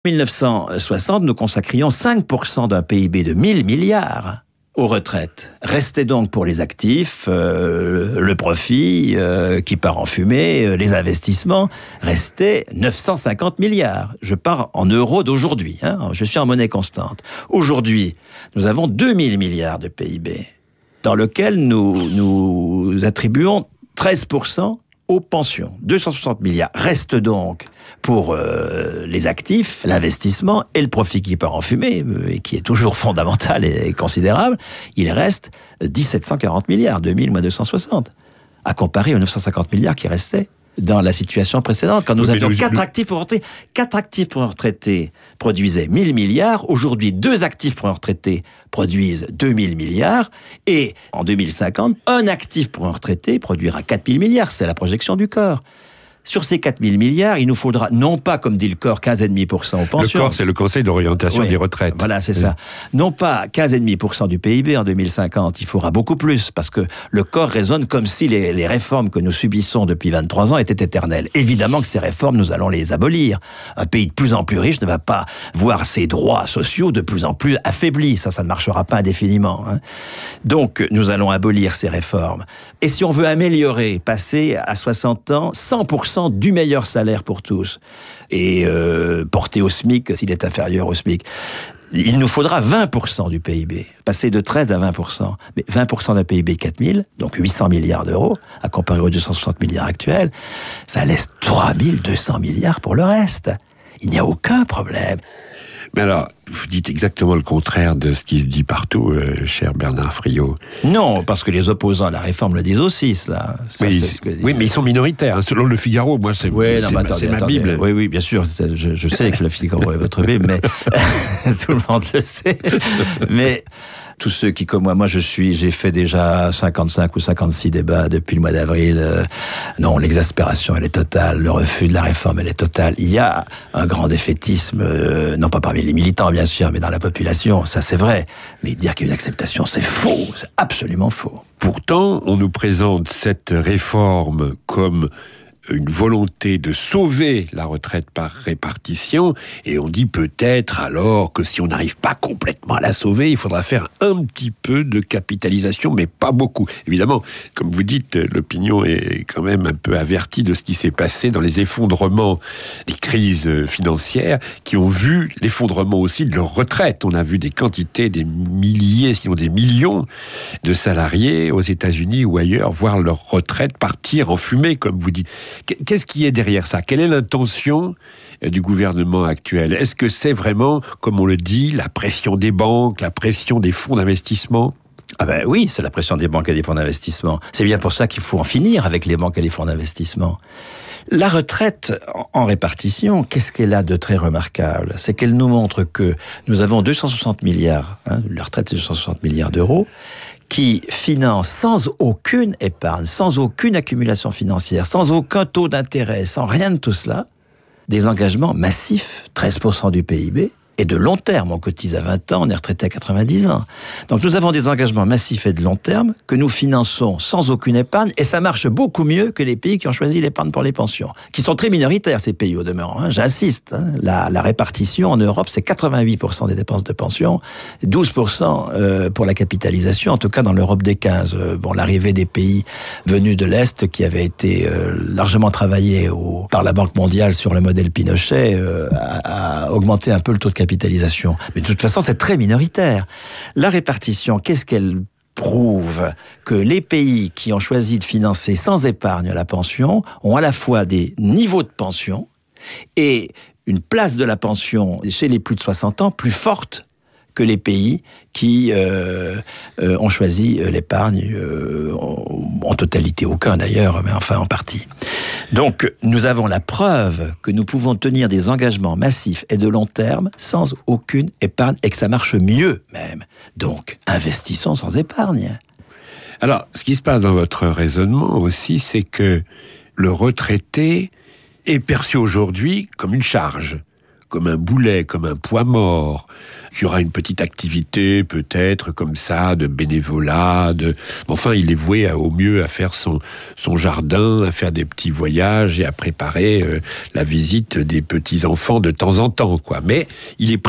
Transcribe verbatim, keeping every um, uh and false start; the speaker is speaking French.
mille neuf cent soixante, nous consacrions cinq pour cent d'un P I B de mille milliards aux retraites. Restait donc pour les actifs, euh, le profit euh, qui part en fumée, euh, les investissements, restait neuf cent cinquante milliards. Je pars en euros d'aujourd'hui, hein, je suis en monnaie constante. Aujourd'hui, nous avons deux mille milliards de P I B, dans lequel nous, nous attribuons treize pour cent aux pensions. deux cent soixante milliards restent donc pour euh, les actifs, l'investissement et le profit qui part en fumée, euh, et qui est toujours fondamental et, et considérable. Il reste mille sept cent quarante milliards, deux mille moins deux cent soixante, à comparer aux neuf cent cinquante milliards qui restaient dans la situation précédente, quand nous oui, avions le, quatre, le... Actifs pour retraités, quatre actifs pour retraités produisaient mille milliards, aujourd'hui deux actifs pour retraités produisent deux mille milliards, et en deux mille cinquante, un actif pour un retraité produira quatre mille milliards, c'est la projection du corps. Sur ces quatre mille milliards, il nous faudra, non pas, comme dit le corps, quinze virgule cinq pour cent aux pensions. Le corps, c'est le Conseil d'orientation oui, des retraites. Voilà, c'est oui. ça. Non pas quinze virgule cinq pour cent du P I B en deux mille cinquante, il faudra beaucoup plus, parce que le corps raisonne comme si les, les réformes que nous subissons depuis vingt-trois ans étaient éternelles. Évidemment que ces réformes, nous allons les abolir. Un pays de plus en plus riche ne va pas voir ses droits sociaux de plus en plus affaiblis. Ça, ça ne marchera pas indéfiniment. Hein. Donc, nous allons abolir ces réformes. Et si on veut améliorer, passer à soixante ans, cent pour cent du meilleur salaire pour tous, et euh, porter au SMIC s'il est inférieur au SMIC, il nous faudra vingt pour cent du P I B, passer de treize à vingt pour cent. Mais vingt pour cent d'un P I B, quatre mille, donc huit cents milliards d'euros, à comparer aux deux cent soixante milliards actuels, ça laisse trois mille deux cents milliards pour le reste. Il n'y a aucun problème. Mais alors, vous dites exactement le contraire de ce qui se dit partout, euh, cher Bernard Friot. Non, parce que les opposants à la réforme le disent aussi, cela. Ça, mais c'est ils, ce que oui, mais ils sont minoritaires. Hein. Selon le Figaro, moi, c'est, oui, c'est, non, c'est, ma, ma, attendez, c'est ma attendez, Bible. Oui, oui, bien sûr. Je, je sais que le Figaro est votre Bible, mais tout le monde le sait. Mais tous ceux qui, comme moi, moi je suis, j'ai fait déjà cinquante-cinq ou cinquante-six débats depuis le mois d'avril. Euh, non, l'exaspération, elle est totale. Le refus de la réforme, elle est totale. Il y a un grand défaitisme, euh, non pas parmi les militants, bien sûr, mais dans la population. Ça, c'est vrai. Mais dire qu'il y a une acceptation, c'est faux. C'est absolument faux. Pourtant, on nous présente cette réforme comme une volonté de sauver la retraite par répartition, et on dit peut-être alors que si on n'arrive pas complètement à la sauver, il faudra faire un petit peu de capitalisation, mais pas beaucoup. Évidemment, comme vous dites, l'opinion est quand même un peu avertie de ce qui s'est passé dans les effondrements des crises financières, qui ont vu l'effondrement aussi de leur retraite. On a vu des quantités, des milliers, sinon des millions de salariés aux États-Unis ou ailleurs voir leur retraite partir en fumée, comme vous dites. Qu'est-ce qui est derrière ça ? Quelle est l'intention du gouvernement actuel ? Est-ce que c'est vraiment, comme on le dit, la pression des banques, la pression des fonds d'investissement ? Ah ben oui, c'est la pression des banques et des fonds d'investissement. C'est bien pour ça qu'il faut en finir avec les banques et les fonds d'investissement. La retraite en répartition, qu'est-ce qu'elle a de très remarquable ? C'est qu'elle nous montre que nous avons deux cent soixante milliards, hein, la retraite c'est deux cent soixante milliards d'euros, qui finance sans aucune épargne, sans aucune accumulation financière, sans aucun taux d'intérêt, sans rien de tout cela, des engagements massifs, treize pour cent du P I B, et de long terme. On cotise à vingt ans, on est retraité à quatre-vingt-dix ans. Donc nous avons des engagements massifs et de long terme que nous finançons sans aucune épargne, et ça marche beaucoup mieux que les pays qui ont choisi l'épargne pour les pensions, qui sont très minoritaires, ces pays au demeurant. Hein. J'insiste, hein. La, la répartition en Europe, c'est quatre-vingt-huit pour cent des dépenses de pension, douze pour cent euh, pour la capitalisation, en tout cas dans l'Europe des quinze. Euh, bon, l'arrivée des pays venus de l'Est, qui avaient été euh, largement travaillés au, par la Banque mondiale sur le modèle Pinochet, euh, a, a augmenté un peu le taux de capitalisation. Capitalisation. Mais de toute façon, c'est très minoritaire. La répartition, qu'est-ce qu'elle prouve ? Que les pays qui ont choisi de financer sans épargne la pension ont à la fois des niveaux de pension et une place de la pension chez les plus de soixante ans plus forte que les pays qui euh, euh, ont choisi l'épargne, euh, en, en totalité aucun d'ailleurs, mais enfin en partie. Donc nous avons la preuve que nous pouvons tenir des engagements massifs et de long terme sans aucune épargne, et que ça marche mieux même. Donc investissons sans épargne. Alors, ce qui se passe dans votre raisonnement aussi, c'est que le retraité est perçu aujourd'hui comme une charge. comme un boulet, comme un poids mort. Il y aura une petite activité, peut-être, comme ça, de bénévolat. De... Enfin, il est voué à, au mieux à faire son, son jardin, à faire des petits voyages et à préparer euh, la visite des petits-enfants de temps en temps, quoi. Mais il est